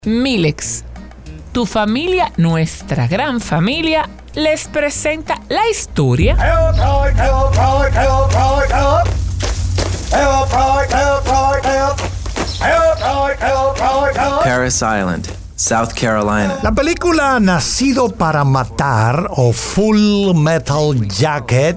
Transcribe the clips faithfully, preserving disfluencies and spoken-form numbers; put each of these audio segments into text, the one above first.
Milex, tu familia, nuestra gran familia, les presenta la historia Parris Island, South Carolina. La película Nacido para Matar o Full Metal Jacket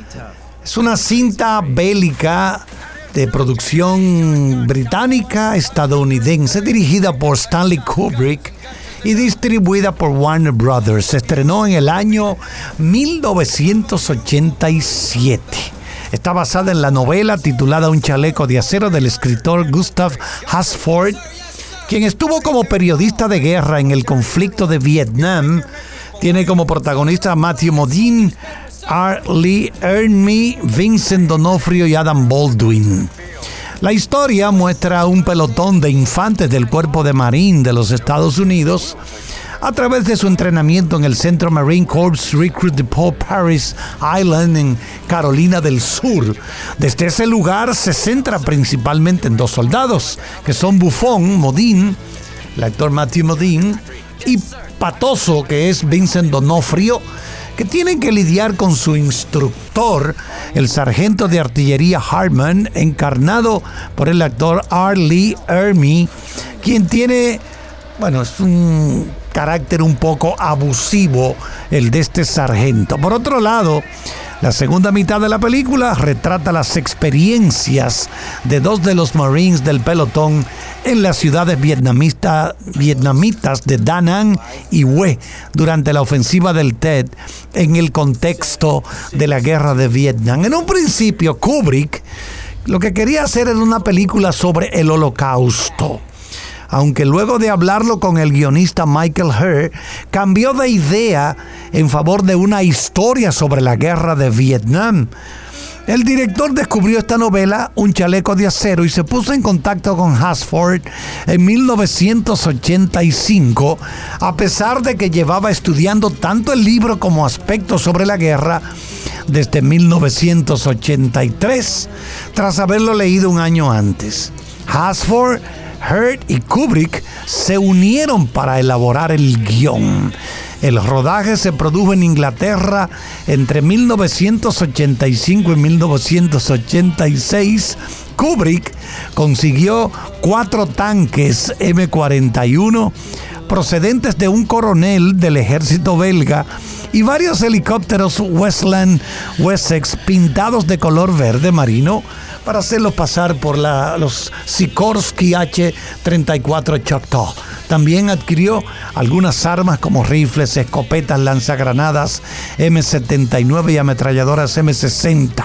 es una cinta bélica de producción británica estadounidense dirigida por Stanley Kubrick y distribuida por Warner Brothers. Se estrenó en el año mil novecientos ochenta y siete. Está basada en la novela titulada Un chaleco de acero del escritor Gustav Hasford, quien estuvo como periodista de guerra en el conflicto de Vietnam. Tiene como protagonista a Matthew Modine, R. Lee Ermey, Vincent D'Onofrio y Adam Baldwin. La historia muestra un pelotón de infantes del Cuerpo de Marine de los Estados Unidos a través de su entrenamiento en el Centro Marine Corps Recruit Depot Parris Island en Carolina del Sur. Desde ese lugar se centra principalmente en dos soldados, que son Bufón, Modine, el actor Matthew Modine, y Patoso, que es Vincent D'Onofrio, que tienen que lidiar con su instructor, el sargento de artillería Hartman, encarnado por el actor R. Lee Ermey, quien tiene, bueno, es un carácter un poco abusivo el de este sargento. Por otro lado, la segunda mitad de la película retrata las experiencias de dos de los Marines del pelotón en las ciudades vietnamita, vietnamitas de Da Nang y Hue durante la ofensiva del Tet en el contexto de la guerra de Vietnam. En un principio, Kubrick lo que quería hacer era una película sobre el Holocausto, aunque luego de hablarlo con el guionista Michael Herr, cambió de idea en favor de una historia sobre la guerra de Vietnam. El director descubrió esta novela, Un chaleco de acero, y se puso en contacto con Hasford en mil novecientos ochenta y cinco, a pesar de que llevaba estudiando tanto el libro como aspectos sobre la guerra desde mil novecientos ochenta y tres, tras haberlo leído un año antes. Hasford, Hurt y Kubrick se unieron para elaborar el guión. El rodaje se produjo en Inglaterra entre mil novecientos ochenta y cinco y mil novecientos ochenta y seis. Kubrick consiguió cuatro tanques eme cuarenta y uno procedentes de un coronel del ejército belga y varios helicópteros Westland Wessex pintados de color verde marino para hacerlos pasar por la, los Sikorsky hache treinta y cuatro Choctaw. También adquirió algunas armas como rifles, escopetas, lanzagranadas eme setenta y nueve y ametralladoras eme sesenta.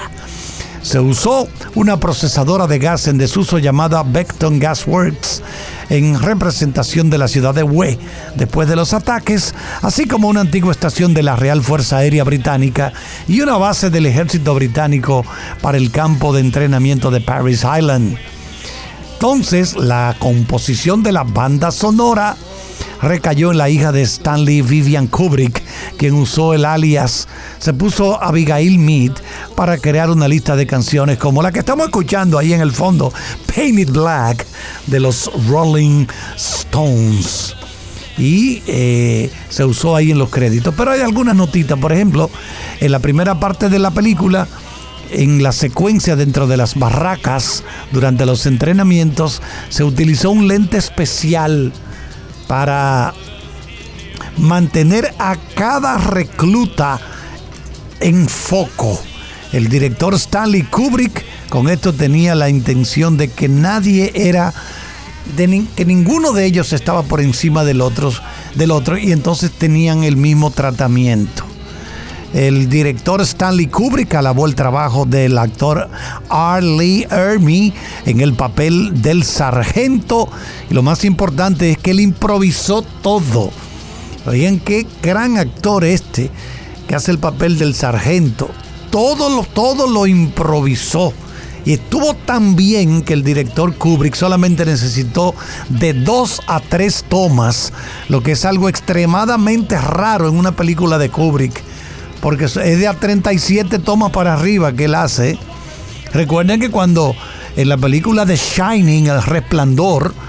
Se usó una procesadora de gas en desuso llamada Beckton Gas Works en representación de la ciudad de Hue después de los ataques, así como una antigua estación de la Real Fuerza Aérea Británica y una base del ejército británico para el campo de entrenamiento de Parris Island. Entonces, la composición de la banda sonora recayó en la hija de Stanley, Vivian Kubrick, quien usó el alias, se puso Abigail Mead para crear una lista de canciones como la que estamos escuchando ahí en el fondo, Paint It Black, de los Rolling Stones. Y eh, se usó ahí en los créditos. Pero hay algunas notitas, por ejemplo, en la primera parte de la película, en la secuencia dentro de las barracas, durante los entrenamientos, se utilizó un lente especial para mantener a cada recluta en foco. El director Stanley Kubrick con esto tenía la intención de que nadie era, de ni, que ninguno de ellos estaba por encima del otro, del otro y entonces tenían el mismo tratamiento. El director Stanley Kubrick alabó el trabajo del actor R. Lee Ermey en el papel del sargento. Y lo más importante es que él improvisó todo. Oigan, qué gran actor este que hace el papel del sargento. Todo lo, todo lo improvisó. Y estuvo tan bien que el director Kubrick solamente necesitó de dos a tres tomas, lo que es algo extremadamente raro en una película de Kubrick, porque es de a treinta y siete tomas para arriba que él hace. Recuerden que cuando en la película The Shining, El Resplandor,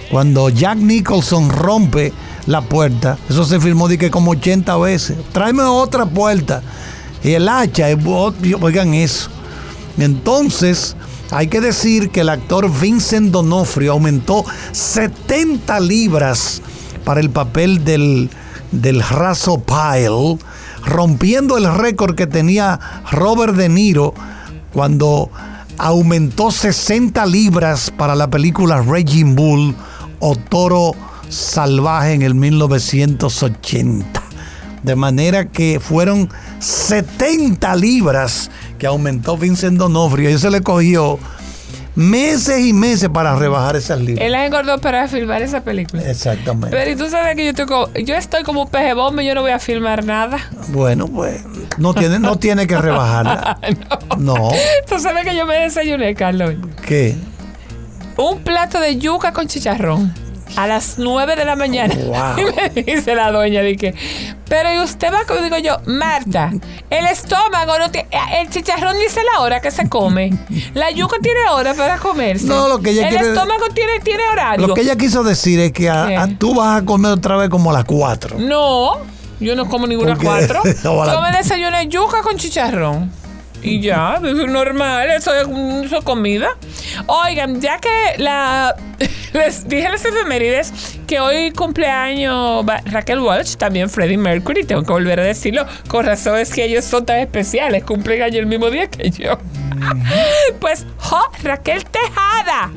Cuando Jack Nicholson rompe la puerta, eso se filmó de que como ochenta veces. Tráeme otra puerta. Y el hacha, oigan eso. Entonces, hay que decir que el actor Vincent D'Onofrio aumentó setenta libras para el papel del, del raso Pyle, rompiendo el récord que tenía Robert De Niro cuando aumentó sesenta libras para la película Raging Bull o Toro Salvaje en el mil novecientos ochenta. De manera que fueron setenta libras que aumentó Vincent D'Onofrio. Y se le cogió meses y meses para rebajar esas libras. Él las engordó para filmar esa película. Exactamente. Pero y tú sabes que yo estoy como, yo estoy como un peje bomba y yo no voy a filmar nada. Bueno, pues no tiene, no tiene que rebajarla. no. no. Tú sabes que yo me desayuné, Carlos. ¿Qué? Un plato de yuca con chicharrón. A las nueve de la mañana. Wow. Y me dice la doña, dije, pero ¿y usted va a comer? Digo yo, Marta, el estómago no tiene, el chicharrón dice la hora que se come. La yuca tiene hora para comerse. No, lo que ella el quiere, estómago tiene, tiene horario. Lo que ella quiso decir es que a, a, tú vas a comer otra vez como a las cuatro. No, yo no como ninguna cuatro. Yo me desayuné yuca con chicharrón. Y ya, es normal, eso es, eso es comida. Oigan, ya que la les dije a las efemérides que hoy cumpleaños Raquel Welch, también Freddie Mercury, tengo que volver a decirlo, con razón es que ellos son tan especiales, cumplen año el mismo día que yo. Mm-hmm. Pues, jo, Raquel Tejada.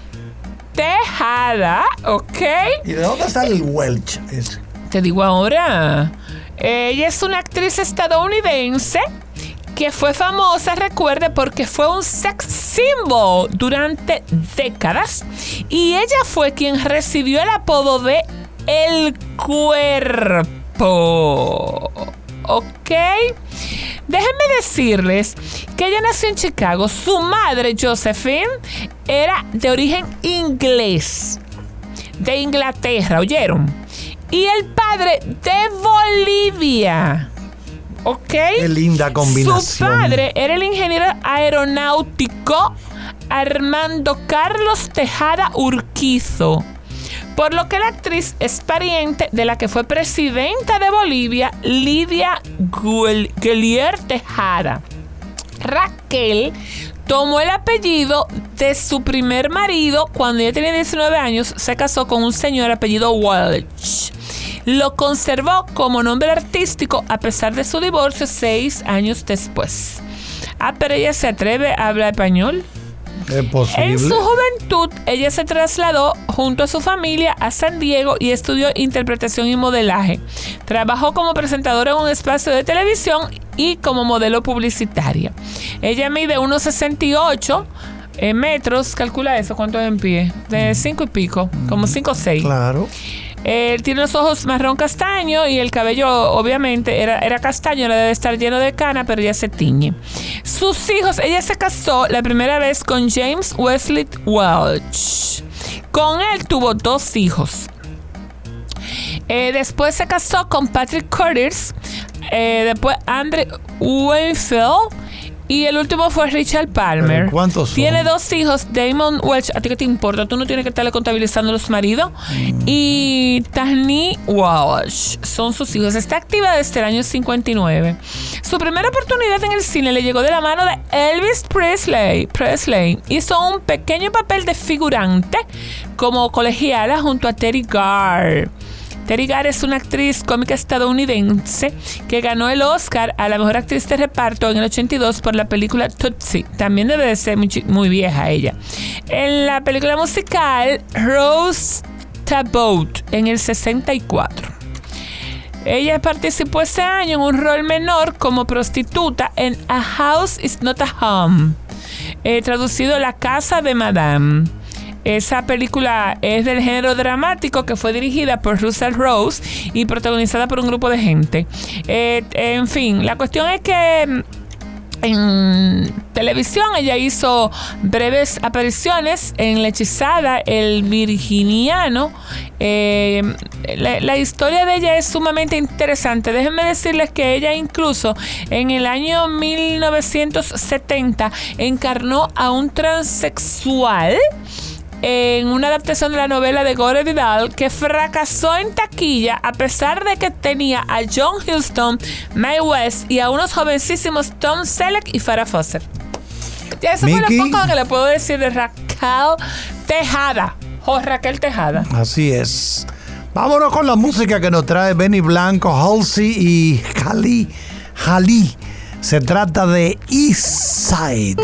Tejada, ¿ok? ¿Y de dónde sale el Welch? Ese? Te digo ahora, ella es una actriz estadounidense que fue famosa, recuerde, porque fue un sex symbol durante décadas y ella fue quien recibió el apodo de El Cuerpo. ¿Ok? Déjenme decirles que ella nació en Chicago. Su madre, Josephine, era de origen inglés, de Inglaterra, ¿oyeron? Y el padre de Bolivia. ¿Ok? Qué linda combinación. Su padre era el ingeniero aeronáutico Armando Carlos Tejada Urquizo, por lo que la actriz es pariente de la que fue presidenta de Bolivia, Lidia Guelier Tejada. Raquel tomó el apellido de su primer marido cuando ella tenía diecinueve años, se casó con un señor apellido Welch. Lo conservó como nombre artístico a pesar de su divorcio seis años después. Ah, pero ella se atreve a hablar español. Es posible. En su juventud, ella se trasladó junto a su familia a San Diego y estudió interpretación y modelaje. Trabajó como presentadora en un espacio de televisión y como modelo publicitaria. Ella mide uno sesenta y ocho eh, metros. Calcula eso, ¿cuánto es en pie? De cinco y pico, como cinco o seis. Claro. Él tiene los ojos marrón castaño y el cabello obviamente era, era castaño, le debe estar lleno de cana, pero ya se tiñe. Sus hijos, ella se casó la primera vez con James Wesley Welch. Con él tuvo dos hijos. Eh, después se casó con Patrick Curtis, eh, después Andre Weinfeld y el último fue Richard Palmer. ¿Cuántos son? Tiene dos hijos, Damon Welch. ¿A ti qué te importa? Tú no tienes que estarle contabilizando los maridos. Mm. Y Tahni Welch son sus hijos. Está activa desde el año cincuenta y nueve. Su primera oportunidad en el cine le llegó de la mano de Elvis Presley. Presley hizo un pequeño papel de figurante como colegiala junto a Teri Garr. Teri Garr es una actriz cómica estadounidense que ganó el Oscar a la mejor actriz de reparto en el ochenta y dos por la película Tootsie. También debe de ser muy, muy vieja ella. En la película musical Rose Talbot en el sesenta y cuatro. Ella participó ese año en un rol menor como prostituta en A House is Not a Home, eh, traducido La Casa de Madame. Esa película es del género dramático que fue dirigida por Russell Rose y protagonizada por un grupo de gente. Eh, en fin, la cuestión es que en televisión ella hizo breves apariciones en La Hechizada, El Virginiano. Eh, la, la historia de ella es sumamente interesante. Déjenme decirles que ella incluso en el año mil novecientos setenta encarnó a un transexual en una adaptación de la novela de Gore Vidal que fracasó en taquilla a pesar de que tenía a John Huston, Mae West y a unos jovencísimos Tom Selleck y Farrah Fawcett. Ya eso Mickey. fue lo poco que le puedo decir de Raquel Tejada. O Raquel Tejada. Así es. Vámonos con la música que nos trae Benny Blanco, Halsey y Jalí. Jalí. Se trata de East Side.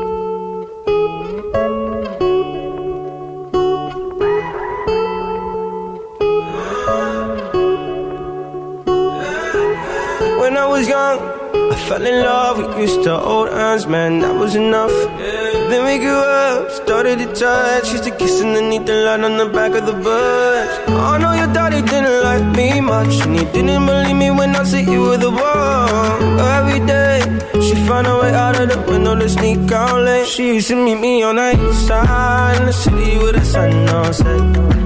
When I was young, I fell in love. We used to hold hands, man, that was enough. Then we grew up, started to touch. Used to kiss underneath the light on the back of the bus. Oh no, your daddy didn't like me much, and he didn't believe me when I said you were the one. But every day, she found a way out of the window to sneak out late. She used to meet me on the east side in the city with the sun on set.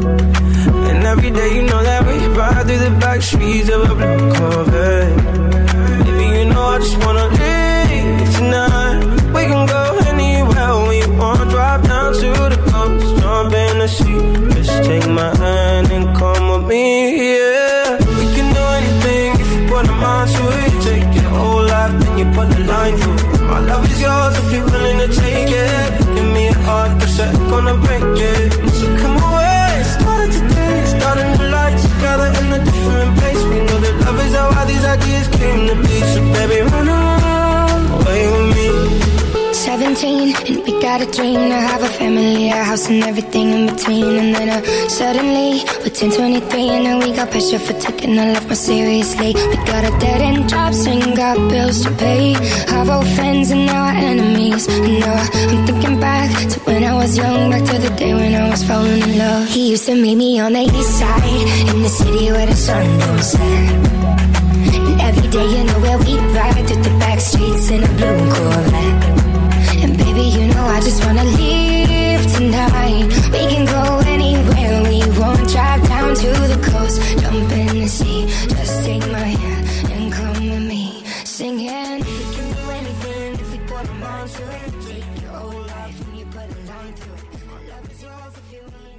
And every day, you know that we ride through the back streets of a blue Corvette. Baby, you know I just wanna leave tonight. We can go anywhere we want. Drive down to the coast, jump in the sea. Just take my hand and come with me, yeah. We can do anything if you put a mind to it. Take your whole life, then you put the line through it. My love is yours if you're willing to take it. Give me a heart, cause I'm gonna break it. So come away, started today. Starting the lights together in a different place. We know that love is how all these ideas came to be. So baby, run away with me. Seventeen, and we got a dream to have a family, a house and everything in between. And then uh, suddenly, we're ten twenty-three, and now we got pressure for taking our life more seriously. We got a dead end jobs and got bills to pay. Our old friends and now our enemies. And now I'm thinking back to when I was young, back to the day when I was falling in love. He used to meet me on the east side, in the city where the sun don't set. And every day, you know where we ride through the back streets in a blue Corvette. And baby, you know I just wanna leave tonight. We can go anywhere we want. Drive down to the coast, jump in the sea. Just take my hand and come with me, singing. We can do anything if we put a mind to it. Take your whole life and you put a line through it. Love is yours if you really